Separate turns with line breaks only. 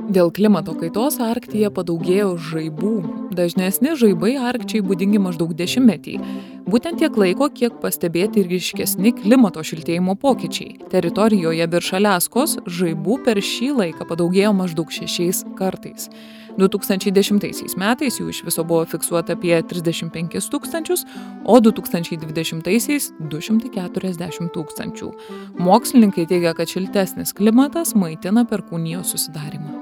Dėl klimato kaitos Arktyje padaugėjo žaibų. Dažnesni žaibai Arkčiai būdingi maždaug 10-metį. Būtent tiek laiko, kiek pastebėti ir ryškesni klimato šiltėjimo pokyčiai. Teritorijoje virš Aliaskos žaibų per šį laiką padaugėjo maždaug 6 kartais. 2010 metais jų iš viso buvo fiksuota apie 35 000, o 2020-aisiais 240 000. Mokslininkai teigia, kad šiltesnis klimatas maitina perkūnijos susidarymą.